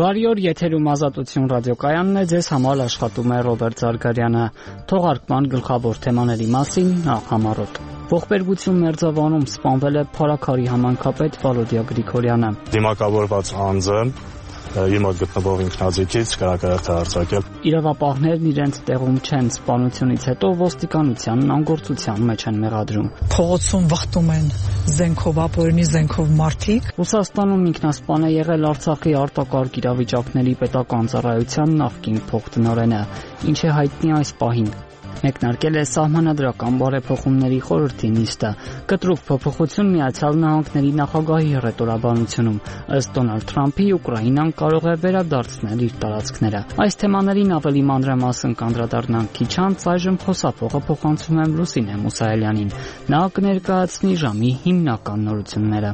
Բարի օր, եթերում Ազատություն ռադիոկայանն է, ձեզ համար աշխատում է Ռոբերտ Զարգարյանը։ Թողարկման գլխավոր թեմաների մասին նախ համառոտ։ Ողբերգություն Մերձավանում սպանվել է Փարաքարի համայնքապետ Վալոդիա Գրիգորյանը։ Դիմակավորված անձը իր մոտ գտնվող ինքնաձիգից կրակարար է արձակել։ Իրավապահներն իրենց տեղում չեն, սպանությունից հետո ոստիկանությանն անգործության մեջ են մեղադրում։ Փողոցում վխտում են զենքով, ապօրինի զենքով մարդիկ։ Ռուսաստանում ինքնասպան է եղել Արցախի արտակարգ իրավիճակների պետական ծառայության նախկին փոխտնօրենը, ինչ է հայտնի այս պահին։ Մեկնարկել է սահմանադրական բարեփոխումների խորհրդի նիստը։ Կտրուկ փոփոխություն Միացյալ Նահանգների նախագահի հռետորաբանությունում։ Ըստ Դոնալդ Թրամփի Ուկրաինան կարող է վերադարձնել իր տարածքները։ Այս թեմաներին ավելի մանրամասն կանդրադառնանք քիչ անց, այժմ խոսափողը փոխանցում եմ Լուսինե Մուսայելյանին։ Նա կներկայացնի ժամի հիմնական նորությունները։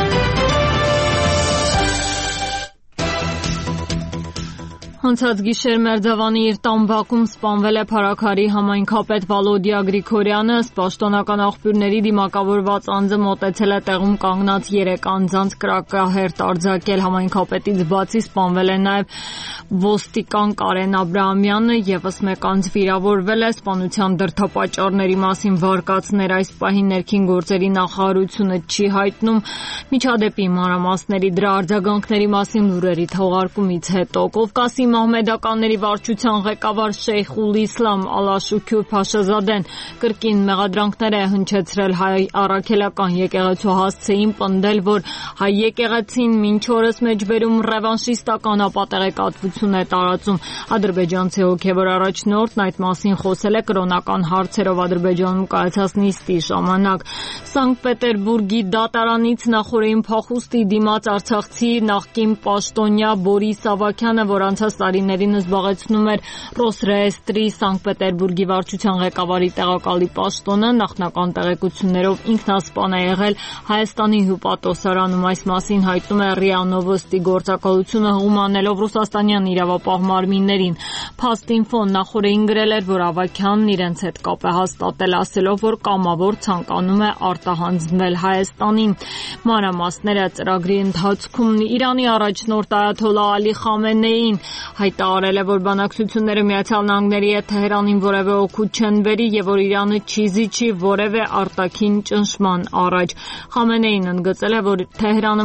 Անցած գիշեր Մերձավանի իր տան բակում սպանվել է Փարաքարի համայնքապետ Վալոդիա Գրիգորյանը։ Պաշտոնական աղբյուրների դիմակավորված անձը մոտեցել է տեղում կանգնած 3 անձանց կրակահերթ արձակել։ Համայնքապետից բացի սպանվել է նաև ոստիկան Կարեն Աբրահամյանը, եւս մեկ անձ վիրավորվել է։ Սպանության դրդապատճառների մասին վարկածներ այս պահին ներքին գործերի նախարարությունը չի հայտնում։ Միջադեպի մանրամասների դրա արձագանքների մասին լուրերի թողարկումից հետո Կովկասի մահմեդականների վարչության ղեկավար Շեյխուլ Իսլամ Ալաշուքյու Փաշազադեն կրկին մեղադրանքներ է հնչեցրել հայ առաքելական եկեղեցու հասցեին, պնդել, որ հայ եկեղեցին մինչ օրս մեջբերում ռևանշիստական ապատեղեկատվություն է տարածում։ Ադրբեջանցի հոգևոր առաջնորդն այդ մասին խոսել է կրոնական հարցերով Ադրբեջանում կայացած նիստի ժամանակ։ Սանկտ Պետերբուրգի դատարանից նախորդին փախուստի դիմաց արցախցի նախկին պաշտոնյա Բորիս Ավագյանը, որ անցած տարիներին զբաղեցնում էր Ռոսրեեստրի Սանկտ Պետերբուրգի վարչության ղեկավարի տեղակալի պաշտոնը, նախնական տեղեկություններով ինքնասպան է եղել Հայաստանի հյուպատոսարանում։ Այս մասին հայտնում է ՌԻԱ Նովոստի գործակալությունը, հղումանելով ռուսաստանյան իրավապահ մարմիններին։ Փաստ-ինֆոն նախորդին գրել էր, որ Ավագյանն իրենց հետ կապ է հաստատել, ասելով, որ կամավոր ցանկանում է արտահանձնվել Հայաստանին։ Մանրամասները ծրագրի ընթացքում Իրանի առաջնորդ Այաթոլլահ Ալի Խամենեին հայտարարել է, որ բանակցությունները Միացյալ Նահանգների հետ Թեհրանին որևէ օգուտ չեն բերի եւ որ Իրանը չի զիջի որևէ արտաքին ճնշման առաջ։ Խամենեին ընդգծել է, որ Թեհրանը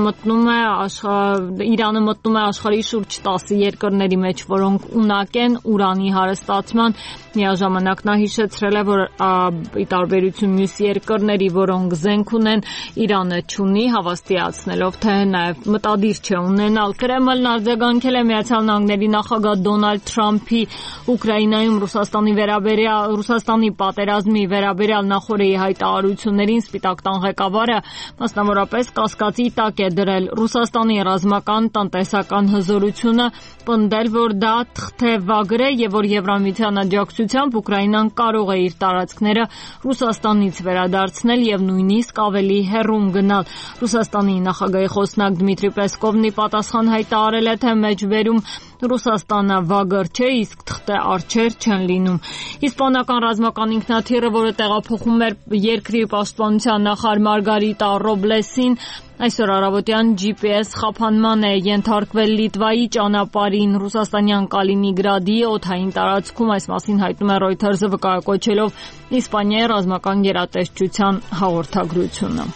Իրանը մտնում է աշխարհի շուրջ 10 երկրների մեջ, որոնք ունակ են ուրանի հարստացման։ Միաժամանակ նա հիշեցրել է, որ ի տարբերություն մյուս երկրների, որոնք զենք ունեն, Իրանը չունի, հավաստիացնելով, թե նաև մտադիր չէ ունենալ։ Կրեմլն արձագանքել է Միացյալ Նահանգների նախագահ Դոնալդ Թրամփի Ուկրաինայում Ռուսաստանի պատերազմի վերաբերյալ նախորդի հայտարարություններին։ Սպիտակ տան ղեկավարը մասնավորապես կասկածի տակ է դրել Ռուսաստանի ռազմական տնտեսական հզորությունը, պնդել, որ դա թղթեվագր է եւ որ Եվրամիության աջակցությամբ Ուկրաինան կարող է իր տարածքները Ռուսաստանից վերադարձնել եւ նույնիսկ ավելի հեռում գնալ։ Ռուսաստանի նախագահի խոսնակ Դմիտրի Պեսկովն ի պատասխան հայտարարել է, թե մեջբերում Ռուսաստանը վագր չէ, իսկ թղթե արջեր չեն լինում։ Իսպանական ռազմական ինքնաթիռը, որը տեղափոխում էր երկրի պաշտպանության նախարար Մարգարիտա Ռոբլեսին, այսօր առավոտյան GPS խափանման է ենթարկվել Լիտվայի ճանապարհին ռուսաստանյան Կալինինգրադի օդային տարածքում։ Այս մասին հայտնում է Reuters-ը, վկայակոչելով Իսպանիայի ռազմական գերատեսչության հաղորդագրությունը։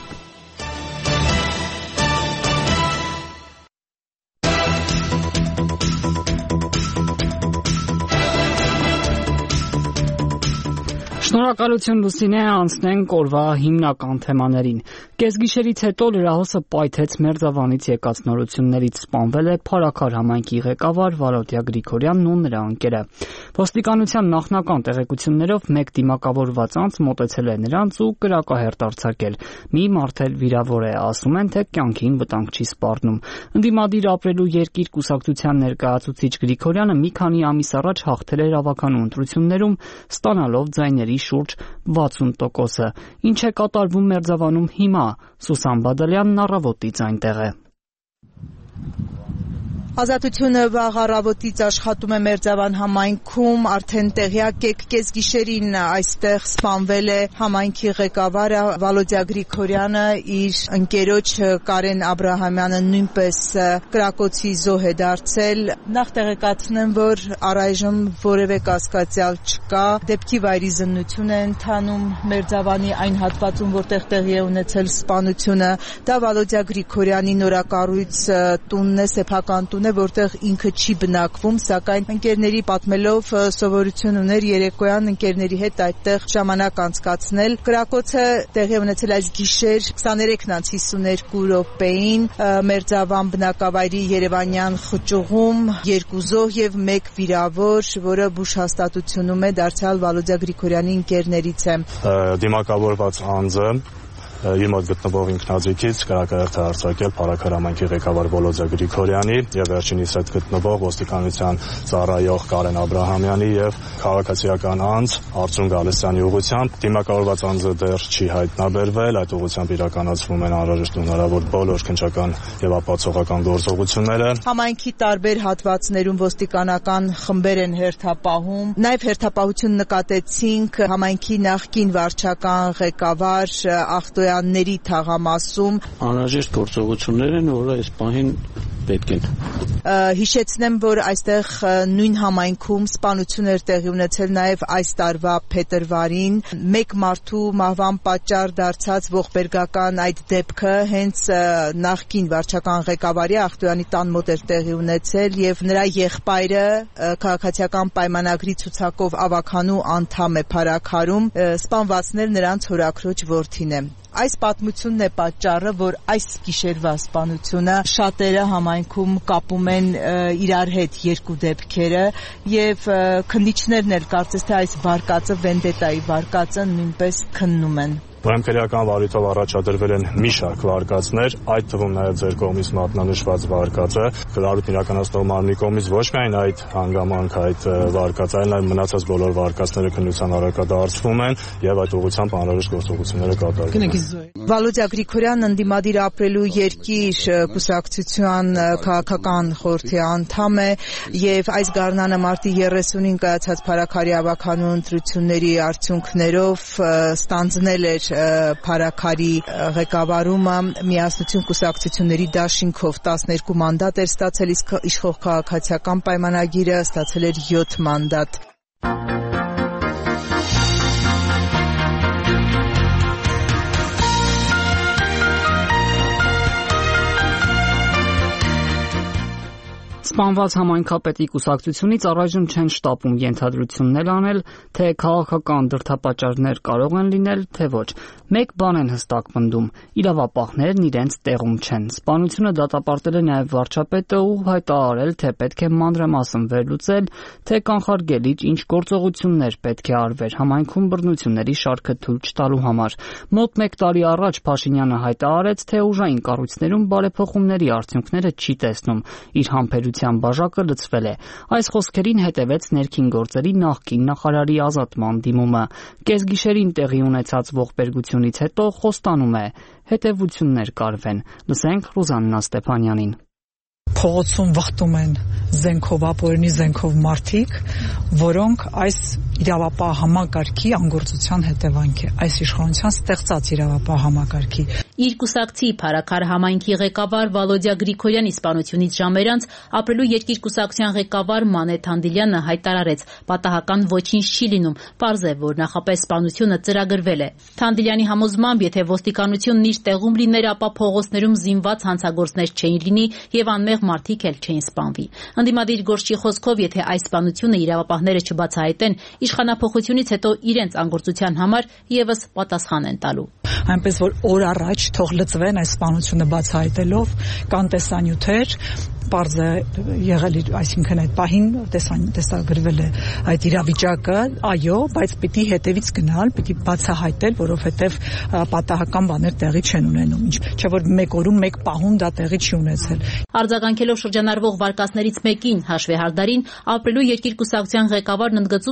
Շնորհակալություն Լուսինե, անցնենք օրվա հիմնական թեմաներին։ Կեսգիշերից հետո լրահոսը պայթեց Մերձավանից եկած նորություններից, սպանվել է Փարաքար համայնքի ղեկավար Վալոդիա Գրիգորյանն ու նրա ընկերը։ Ոստիկանության նախնական տեղեկություններով մեկ դիմակավորված անձ մոտեցել է նրանց ու կրակահերթ արձակել։ Մի մարդ էլ վիրավոր է, ասում են, թե կյանքին վտանգ չի սպառնում։ Ընդդիմադիր ապրելու երկիր կուսակցության ներկայացուցիչ Գրիգորյանը մի քանի ամիս առաջ հաղթել էր ավականու ընտրություններում, ստանալով ձայների շուրջ 60%-ը։ Ինչ է կատարվում Մերձավանում հիմա։ Սուսան Բադալյանն առավոտից այնտեղ է։ Ազատությունը վաղ առավոտից աշխատում է Մերձավան համայնքում, արդեն տեղյակ եք, կեսգիշերին այստեղ սպանվել է համայնքի ղեկավարը Վալոդյա Գրիգորյանը, իր ընկերոջ Կարեն Աբրահամյանը նույնպես կրակոցի զոհ է դարձել։ Նախ տեղեկացնեմ, որ առայժմ որևէ կասկածյալ չկա, դեպքի վայրի զննություն է ընթանում Մերձավանի այն հատվածում, որտեղ տեղի է ունեցել սպանությունը։ Դա Վալոդյա Գրիգորյանի նորակառույց տունն է, սեփական տուն է, որտեղ ինքը չի բնակվում, սակայն ընկերների պատմելով սովորություն ուներ երեկոյան ընկերների հետ այդտեղ ժամանակ անցկացնել։ Կրակոցը տեղի ունեցել այս գիշեր 23:52 րոպեին Մերձավան բնակավայրի Երևանյան խճուղում 2 զոհ եւ 1 վիրավոր, որը բուժ հաստատությունում է, դարձյալ Վալոդյա Գրիգորյանի ընկերներից է։ Դիմակավորված անձը իր մոտ գտնվող ինքնաձիգից կրակերտ է արձակել Փարաքար համայնքի ղեկավար Վալոդյա Գրիգորյանի եւ վերջինիս հետ գտնվող ոստիկանության ծառայող Կարեն Աբրահամյանի եւ քաղաքացիական անձ Արծուն Գալստյանի ուղղությամբ։ Դիմակավորված անձը դեռ չի հայտնաբերվել, այդ ուղղությամբ իրականացվում են անհրաժեշտ ու հնարավոր բոլոր քննչական եւ ապացուցողական գործողությունները։ Համայնքի տարբեր հատվածներում ոստիկանական խմբեր են հերթապահում։ Նաեւ հերթապահություն նկատեցինք համայնքի նախկին վարչական ղեկավար Ախտոյանների թաղամասում։ Անհրաժեշտ գործողություններ են, որը այս պահին պետք են։ Հիշեցնեմ, որ այստեղ նույն համայնքում սպանություն էր տեղի ունեցել նաև այս տարվա փետրվարին։ Մեկ մարդու մահվան պատճառ դարձած ողբերգական այդ դեպքը հենց նախկին վարչական ղեկավարի Ախտոյանի տան մոտ էր տեղի ունեցել եւ նրա եղբայրը քաղաքացիական պայմանագրի ցուցակով ավականու անդամ է Փարաքարում, սպանվածն էր նրանց հորաքրոջ որդին է։ Այս պատմությունն է պատճառը, որ այս գիշերվա սպանությունը շատերը համայնքում կապում են իրար հետ երկու դեպքերը եւ քննիչներն էլ կարծես թե այս վարկածը վենդետայի վարկածը նույնպես քննում են։ Ուրեմն քրեական վարույթով առաջադրվել են մի շարք վարկածներ, այդ թվում նաև ձեր կողմից մատնանշված վարկածը, վարույթն իրականացնող մարմնի կողմից ոչ միայն այդ հանգամանք, այդ վարկածը, այլ նաև մնացած բոլոր վարկածները քննության առարկադարձվում են եւ այդ ուղղությամբ անհրաժեշտ գործողությունները կատարվում են։ Վալոդյա Գրիգորյանն ընդդիմադիր ապրելու երկիր կուսակցության քաղաքական խորհրդի անդամ է եւ այս գարնանը մարտի 30-ին կայացած Փարաքարի ավականու ընտրությունների արդյունքներով ստանձնել էր Փարաքարի ղեկավարումը Միասնություն կուսակցությունների դաշինքով 12 մանդատ էր ստացել, իսկ իշխող քաղաքացիական պայմանագիրը ստացել էր 7 մանդատ։ Սպանված համայնքապետի կուսակցությունից առայժմ չեն շտապում ենթադրություններ անել, թե քաղաքական դրդապատճառներ կարող են լինել, թե ոչ։ Մեկ բան են հստակ պնդում՝ իրավապահներն իրենց տեղում չեն։ Սպանությունը դատապարտել է նաև վարչապետը ու հայտարարել, թե պետք է մանրամասն վերլուծել, թե կանխարգելիչ ինչ գործողություններ պետք է արվեր համայնքում բռնությունների շարքը թույլ չտալու համար։ Մոտ 1 տարի առաջ Փաշինյանը հայտարարեց, թե ուժային կառույցներում բարեփոխումների արդյունքները չի տեսնում։ Իր համբերության բաժակը լցվել է։ Այս խոսքերին հետևեց ներքին գործերի նախկին նախարարի ազատման դիմումը։ Կեսգիշերին տեղի ունեցած ողբերգությունից հետո խոստանում է հետևություններ կարվեն։ Լսենք Ռուզաննա Ստեփանյանին։ Փողոցում վխտում են զենքով, ապօրինի զենքով մարդիկ, որոնք այս իրավապահ համակարգի անգործության հետևանք է, այս իշխանության ստեղծած իրավապահ համակարգի։ Իր կուսակցի Փարաքար համայնքի ղեկավար Վալոդյա Գրիգորյանի սպանությունից ժամեր անց ապրելու երկիր կուսակցության ղեկավար Մանե Թանդիլյանը հայտարարեց, պատահական ոչինչ չի լինում, պարզ է, որ նախապես սպանությունը ծրագրվել է։ Թանդիլյանի համոզմամբ, եթե ոստիկանությունն իր տեղում լիներ, ապա փողոցներում զինված հանցագործներ չէին լինի եւ անմեղ մարդիկ էլ չէին սպանվի։ Ընդդիմադիր գործչի խոսքով, եթե այս սպանությունը իրավապահները չբացահայտեն, իշխանափոխությունից հետո իրենց անգործության համար եւս պատասխան են տալու։ Այնպես որ օր առաջ թող լծվեն այս սպանությունը բացահայտելով, կան տեսանյութեր, պարզ է եղել, այսինքն այդ պահին տեսագրվել է այդ իրավիճակը, այո, բայց պիտի հետևից գնալ, պիտի բացահայտել, որովհետև պատահական բաներ տեղի չեն ունենում, չէ՞ որ մեկ օրում, մեկ պահում դա տեղի չի ունեցել։ Արձագանքելով շրջանառվող վարկածներից մեկին հաշվեհարդարին, ապրելու երկիր կուսակցության ղեկավարն ընդգծում է, որ դա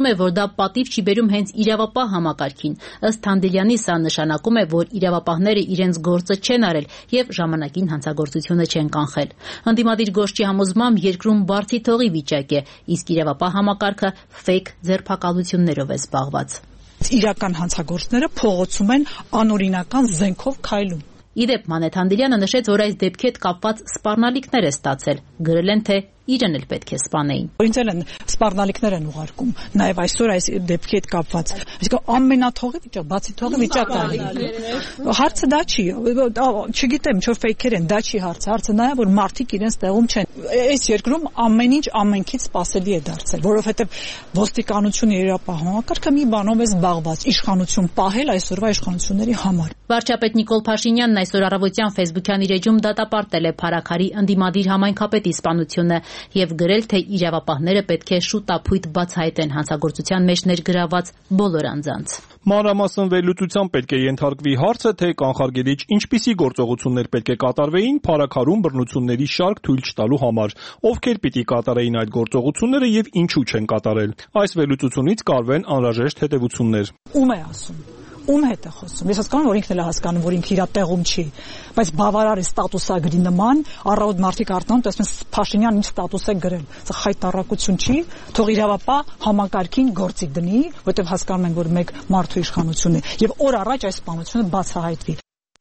պատիվ չի բերում հենց իրավապահ համակարգին։ Ըստ Թանդիլյանի, սա նշանակում է, որ իրավապահները իրենց գործը չեն արել եւ ժամանակին հանցագործությունը չեն կանխել։ Ընդդիմադիր գործի համոզմամբ երկրում բարձի թողի վիճակ է, իսկ իրավապահ համակարգը ֆեյք ձերբակալություններով է զբաղված։ Իրական հանցագործները փողոցում են անօրինական զենքով քայլում։ Իդեպ Մանե Թանդիլյանը նշեց, որ այս դեպքի հետ կապված սպառնալիքներ է ստացել։ Գրել են, թե իրեն էլ պետք է սպանեին։ Ինձ էլ են սպառնալիքներ են ուղարկում, նաև այսօր այս դեպքի հետ կապված։ Այսինքն ամենաթողի վիճակ, բացի թողի վիճակ կա։ Հարցը դա չի, չգիտեմ, ինչ որ ֆեյքեր են, դա չի հարցը։ Հարցը նա է, որ մարդիկ իրենց տեղում չեն։ Այս երկրում ամեն ինչ ամենքից սпасելի է դարձել, որովհետև ոստիկանությունը իրավապահ համակարգը մի բանով է զբաղված՝ իշխանություն պահել այսօրվա իշխանությունների համար։ Վարչապետ Նիկոլ Փաշինյանն այսօր առավոտյան Facebook-յան իր էջում դատապարտել է Փարաքարի ընդդիմադիր համայնքապետի սպանությունը եւ գրել, թե իրավապահները պետք է շուտապույտ բացահայտեն հանցագործության մեջ ներգրավված բոլոր անձանց։ Մանրամասն վերլուծության պետք է ենթարկվի հարցը, թե կանխարգելիչ ինչպիսի գործողություններ պետք է կատարվեին Փարաքարում բռնությունների շարք թույլ չտալու համար, ովքեր պիտի կատարեին այդ գործողությունները եւ ինչու չեն կատարել։ Այս վերլուծությունից կարվեն անհրաժեշտ հետեւություններ։ Ում է ասում։ Ում հետ է խոսում։ Ես հասկանում եմ, որ ինքն էլ է հասկանում, որ ինքը իր տեղում չի, բայց բավարար է ստատուսագրի նման, առավոտ մարդիկ արտանում տեսնում են Փաշինյան ինչ ստատուս է գրել։ Սա խայտառակություն չի, թող իրավապահ համակարգին գործի դնի, որովհետև հասկանում են, որ մեկ մարդու իշխանություն է, եւ օր առաջ այս սպանությունը բացահայտվի։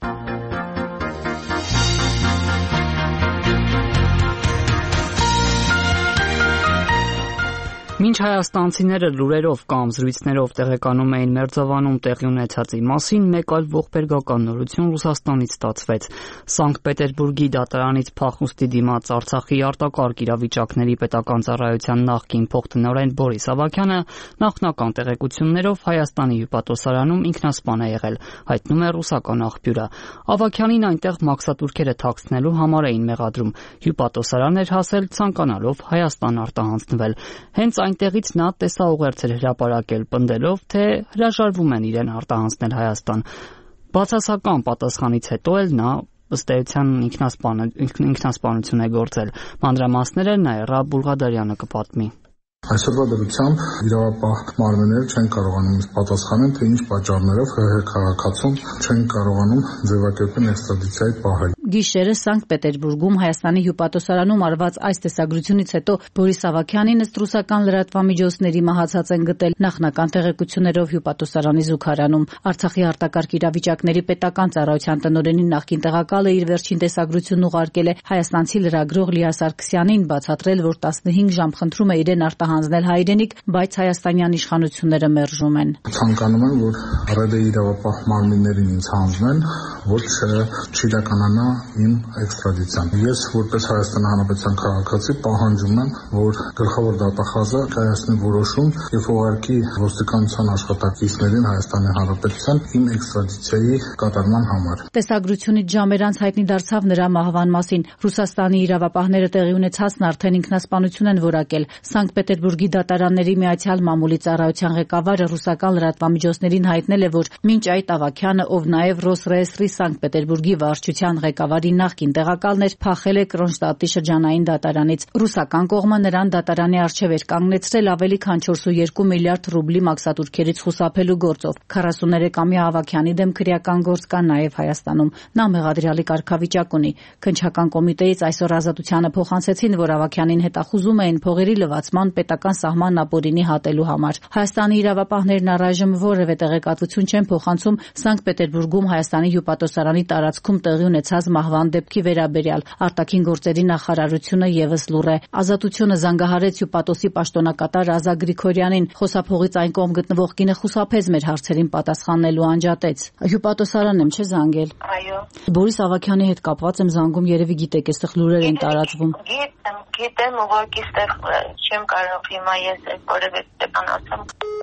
Մինչ հայաստանցիները լուրերով կամ զրույցներով տեղեկանում էին Մերձավանում տեղի ունեցածի մասին, մեկ այլ ողբերգական նորություն Ռուսաստանից ստացվեց։ Սանկտ Պետերբուրգի դատարանից փախուստի դիմաց Արցախի արտակարգ իրավիճակների պետական ծառայության նախկին փոխտնօրեն Բորիս Ավագյանը նախնական տեղեկություններով Հայաստանի հյուպատոսարանում ինքնասպան է եղել, հայտնում է ռուսական աղբյուրը։ Ավագյանին այնտեղ մաքսատուրքերը թաքցնելու համար էին մեղադրում։ Հյուպատոսարան էր հասել ցանկանալով Հայաստան արտահանձնվել։ Հենց այնտեղից նա տեսաուղերձ էր հրապարակել, պնդելով, թե հրաժարվում են իրեն արտահանձնել Հայաստան։ Բացասական պատասխանից հետո էլ նա ըստ էության ինքնասպանություն է գործել։ Մանրամասները Նաիրա Բուլղադարյանը կպատմի։ Այսօրվա դրությամբ իրավապահ մարմինները չեն կարողանում պատասխանել, թե ինչ պատճառներով ՀՀ քաղաքացուն չեն կարողանում ձևակերպել էքստրադիցիայի պահել։ Գիշերը Սանկտ Պետերբուրգում Հայաստանի հյուպատոսարանում արված այս տեսագրությունից հետո Բորիս Ավագյանին ըստ ռուսական լրատվամիջոցների մահացած են գտել նախնական տեղեկություններով հյուպատոսարանի զուգարանում։ Արցախի արտակարգ իրավիճակների պետական ծառայության տնօրենի նախկին տեղակալը իր վերջին տեսագրությունն ուղարկել է հայաստանցի լրագրող Լիա Սարգսյանին, բացատրել, որ 15 ժամ խնդրում է իրեն արտահանձնել հայրենիք, բայց հայաստանյան իշխանությունները մերժում են։ Ցանկանում եմ, որ ռեդե իրավապահ մարմիններին ինձ հանձնեն, որ չիրականանա իմ էքստրադիցիան։ Ես որպես Հայաստանի Հանրապետության քաղաքացի պահանջում եմ, որ գլխավոր դատախազը կայացնի որոշում եւ ուղարկի ոստիկանության աշխատակիցներին Հայաստանի Հանրապետության իմ էքստրադիցիայի կատարման համար։ Տեսագրությունից ժամեր անց հայտնի դարձավ նրա մահվան մասին։ Ռուսաստանի իրավապահները տեղի ունեցածն արդեն ինքնասպանություն են որակել։ Սանկտ Պետերբուրգի դատարանների միացյալ մամուլի ծառայության ղեկավարը ռուսական լրատվամիջոցներին հայտնել է, որ մինչ այդ Ավագյանը, ով նաև Ռոսրեեսրի Սանկտ Պետերբուրգի վարչության ղեկավարի նախկին տեղակալն էր, փախել է Կրոնշտադտի շրջանային դատարանից։ Ռուսական կողմը նրան դատարանի առջև էր կանգնեցրել ավելի քան 4.2 միլիարդ ռուբլի մաքսատուրքերից խուսափելու գործով։ 43-ամյա Ավագյանի դեմ քրեական գործ կա նաև Հայաստանում։ Նա մեղադրյալի կարգավիճակ ունի։ Քննչական կոմիտեից այսօր Ազատությանը փոխանցեցին, որ Ավագյանին հետախուզում էին փողերի լվացման պետական սահմանն ապօրինի հատելու համար։ Հայաստանի իրավապահներն առայժմ որևէ տեղեկատվություն չեն փոխանցում Սանկտ Պետերբուրգում Հայաստանի հյուպատոսարանի տարածքում տեղի ունեցած մահվան դեպքի վերաբերյալ։ Արտաքին գործերի նախարարությունը եւս լուռ է։ Ազատությունը զանգահարեց հյուպատոսի պաշտոնակատար Ազա Գրիգորյանին։ Խոսափողից այն կողմ գտնվող կինը խուսափեց մեր հարցերին պատասխանելու անջատեց։ Հյուպատոսարան եմ, չէ՞ զանգել։ Այո։ Բորիս Ավագյանի հետ կապված եմ զանգում, երևի գիտեք, այստեղ լուրեր են տարածվում։ Գիտեմ, ուղղակի այստեղ չեմ կարող հիմա ես որևէ տեկան ասեմ։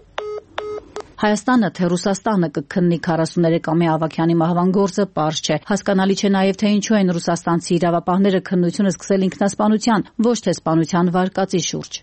Հայաստանը թե Ռուսաստանը կքննի 43-ամյա Ավագյանի մահվան գործը պարզ չէ։ Հասկանալի չէ նաև, թե ինչու են ռուսաստանցի իրավապահները քննությունը սկսել ինքնասպանության, ոչ թե սպանության վարկածի շուրջ։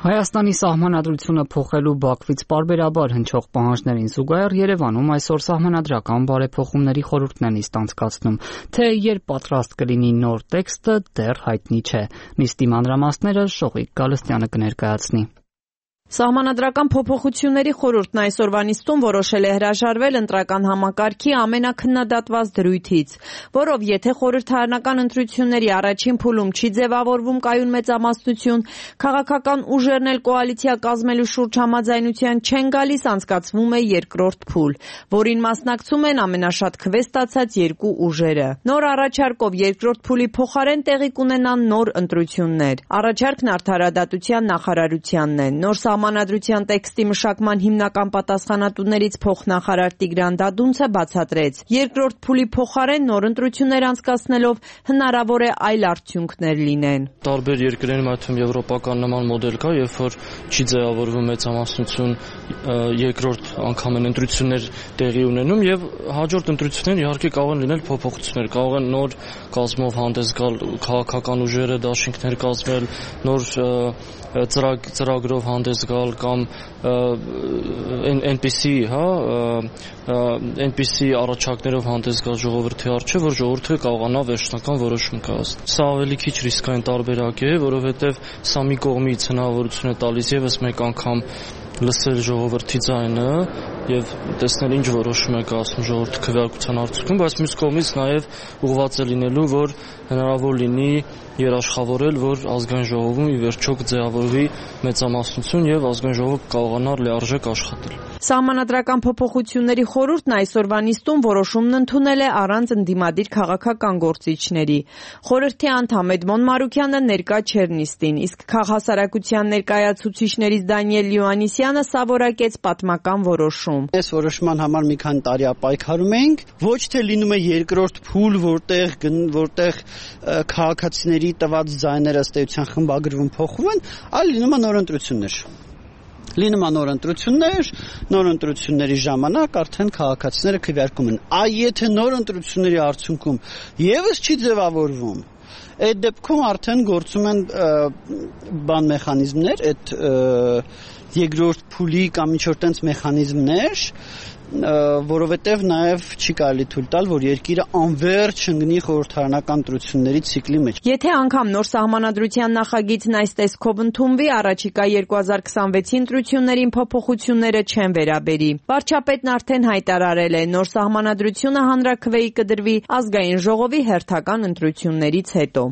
Հայաստանի սահմանադրությունը փոխելու Բաքվից պարբերաբար հնչող պահանջներին զուգահեռ Երևանում այսօր սահմանադրական բարեփոխումների խորհուրդն են իսկ անցկացնում, թե երբ պատրաստ կլինի նոր տեքստը դեռ հայտնի չէ։ Նիստի մանրամասները Շողիկ Գալստյանը կներկայացնի։ Սահմանադրական փոփոխությունների խորհուրդն այսօրվա նիստում որոշել է հրաժարվել ընտրական համակարգի ամենաքննադատված դրույթից, որով եթե խորհրդարանական ընտրությունների առաջին փուլում չի ձևավորվում կայուն մեծամասնություն, քաղաքական ուժերն էլ կոալիցիա կազմելու շուրջ համաձայնության չեն գալիս, անցկացվում է երկրորդ փուլ, որին մասնակցում են ամենաշատ քվե ստացած երկու ուժերը։ Նոր առաջարկով երկրորդ փուլի փոխարեն տեղի կունենան նոր ընտրություններ։ Առաջարկն արդարադատության նախարարությանն է։ Նոր Սահմանադրության տեքստի մշակման հիմնական պատասխանատուներից փոխնախարար Տիգրան Դադունցը բացատրեց. երկրորդ փուլի փոխարեն նոր ընտրություններ անցկացնելով հնարավոր է այլ արդյունքներ լինեն։ Տարբեր երկրներում, այդ թվում եվրոպական նման մոդել կա, երբ որ չի ձևավորվում մեծամասնություն, երկրորդ անգամ են ընտրություններ տեղի ունենում եւ հաջորդ ընտրություններն իհարկե կարող են լինել փոփոխություններ, կարող են նոր կազմով հանդես գալ քաղաքական ուժերը, դաշինքներ կազմել, նոր ծրագրով հանդես գալ կամ NPC առաջարկներով հանդես գալ ժողովրդի առջև, որ ժողովուրդը կարողանա վերջնական որոշում կայացնել։ Սա ավելի քիչ ռիսկային տարբերակ է, որովհետև սա մի կողմից հնարավորություն է տալիս եւս մեկ անգամ լսել ժողովրդի ձայնը եւ տեսնել ինչ որոշում է կայացնում ժողովրդի քվեարկության արդյունքում, բայց մյուս կողմից նաեւ ուղղված է լինելու, որ հնարավոր լինի երաշխավորել, որ ազգային ժողովում ի վերջո կձևավորվի մեծամասնություն եւ ազգային ժողովը կարողանա լիարժեք աշխատել։ Սահմանադրական փոփոխությունների խորհուրդն այսօրվա նիստում որոշումն ընդունել է առանց ընդդիմադիր քաղաքական գործիչների։ Խորհրդի անդամ Էդմոն Մարուկյանը ներկա չէր նիստին, իսկ քաղաքասարակության ներկայացուցիչներից Դանիել Լյուանիսյանը սա որակեց պատմական որոշում։ Այս որոշման համար մի քանի տարի պայքարում ենք, ոչ թե լինում է երկրորդ փուլ, որտեղ քաղաքացիների տված ձայները ըստ էության խմբագրվում փոխվում են, այլ լինում է նոր ընտրություններ։ Նոր ընտրությունների ժամանակ արդեն քաղաքացիները քվեարկում են։ Եթե նոր ընտրությունների արդյունքում եւս չի ձևավորվում, այդ դեպքում արդեն գործում են մեխանիզմներ, այդ երկրորդ փուլի կամ ինչ-որ տենց մեխանիզմներ, որովհետև նաև չի կարելի թույլ տալ, որ երկիրը անվերջ ընկնի խորհրդարանական ընտրությունների ցիկլի մեջ։ Եթե անգամ նոր սահմանադրության նախագիծն այս տեսքով ընդունվի, առաջիկա 2026-ի ընտրություններին փոփոխությունները չեն վերաբերի։ Վարչապետն արդեն հայտարարել է, նոր սահմանադրությունը հանրաքվեի կդրվի ազգային ժողովի հերթական ընտրություններից հետո։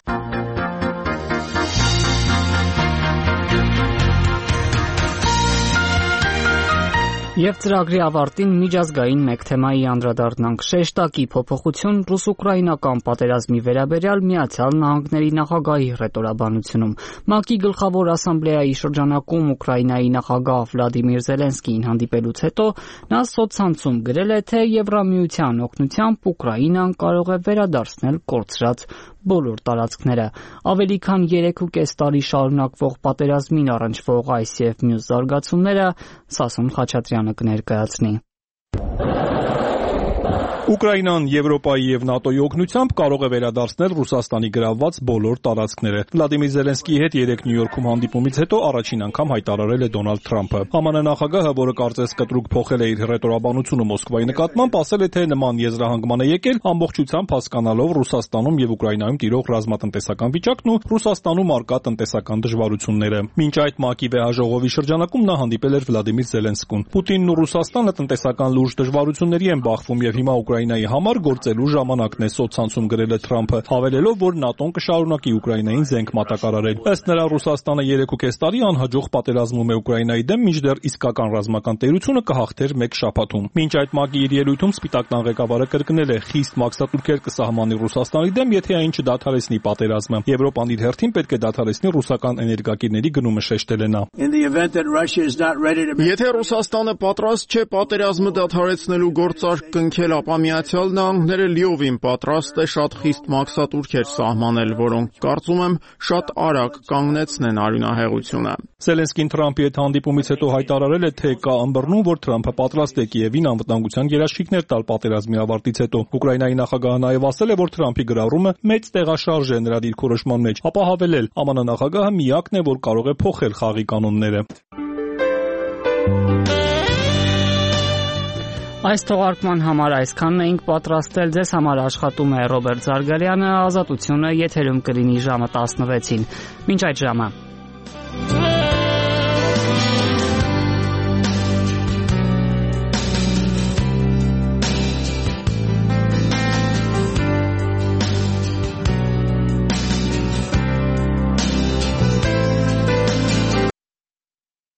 Եվ ծրագրի ավարտին միջազգային մեկ թեմայի անդրադառնանք։ Շեշտակի փոփոխություն ռուս-ուկրաինական պատերազմի վերաբերյալ Միացյալ Նահանգների նախագահի հռետորաբանությունում։ ՄԱԿ-ի գլխավոր ասամբլեայի շրջանակում Ուկրաինայի նախագահ Վլադիմիր Զելենսկիին հանդիպելուց հետո նա սոցցանցում գրել է, թե Եվրամիության օգնությամբ Ուկրաինան կարող է վերադարձնել կորցրած բոլոր տարածքները։ Ավելի քան 3.5 տարի շարունակվող պատերազմին առնչվող այս եւ մյուս զարգացումները Սասուն Խաչատրյանը կներկայացնի։ Ուկրաինան Եվրոպայի եւ ՆԱՏՕ-ի օգնությամբ կարող է վերադարձնել Ռուսաստանի գրավված բոլոր տարածքները։ Վլադիմիր Զելենսկիի հետ 3 Նյու Յորքում հանդիպումից հետո առաջին անգամ հայտարարել է Դոնալդ Թրամփը։ ԱՄՆ նախագահը, որը կարծես կտրուկ փոխել է իր հռետորաբանությունը Մոսկվայի նկատմամբ, ասել է, թե նման եզրահանգման է եկել ամբողջությամբ հասկանալով Ռուսաստանում եւ Ուկրաինայում տիրող ռազմատնտեսական վիճակն ու Ռուսաստանում արկա տնտեսական դժվարությունները։ Մինչ այդ ՄԱԿ-ի վեհաժողովի շրջանակում նա հանդիպել էր Վլադիմիր Զելենսկուն։ Պուտինն ու Ռուսաստանը տնտեսական լուրջ դժվարությունների են բախվում եւ հիմա Ուկրաինայի համար գործելու ժամանակն է, սոցցանցում գրել է Թրամփը, հավելելով, որ ՆԱՏՕ-ն կշարունակի Ուկրաինային զենք մատակարարել։ Ըստ նրա, Ռուսաստանը 3.5 տարի անհաջող պատերազմում է Ուկրաինայի դեմ, մինչդեռ իսկական ռազմական տերությունը կհաղթեր մեկ շաբաթում։ Մինչ այդ ՄԱԿ-ի իր ելույթում Սպիտակ տան ղեկավարը կրկնել է, խիստ մաքսատուրքեր կսահմանի Ռուսաստանի դեմ, եթե այն չդադարեցնի պատերազմը։ Եվրոպան իր հերթին պետք է դադարեցնի ռուսական էներգակիրների գնումը, շեշտել է նա։ Եթե Ռուսաստանը պատրաստ չէ պատերազմը դադարեցնելու գործարք կնքել, ապա Միացյալ Նահանգները լիովին պատրաստ է շատ խիստ մաքսատուրքեր սահմանել, որոնք կարծում եմ շատ արագ կանգնեցնեն արյունահեղությունը։ Զելենսկին Թրամփի հետ հանդիպումից հետո հայտարարել է, թե կա ըմբռնում, որ Թրամփը պատրաստ է Կիևին անվտանգության երաշխիքներ տալ պատերազմի ավարտից հետո։ Ուկրաինայի նախագահը նաև ասել է, որ Թրամփի գրառումը մեծ տեղաշարժ է նրա դիրքորոշման մեջ, ապա հավելել՝ ԱՄՆ նախագահը միակն է, որ կարող է փոխել խաղի կանոնները։ Այս թողարկման համար այսքանն էինք պատրաստել, ձեզ համար աշխատում է Ռոբերտ Զարգարյանը, Ազատությունը եթերում կլինի ժամը 16-ին։ Մինչ այդ ժամը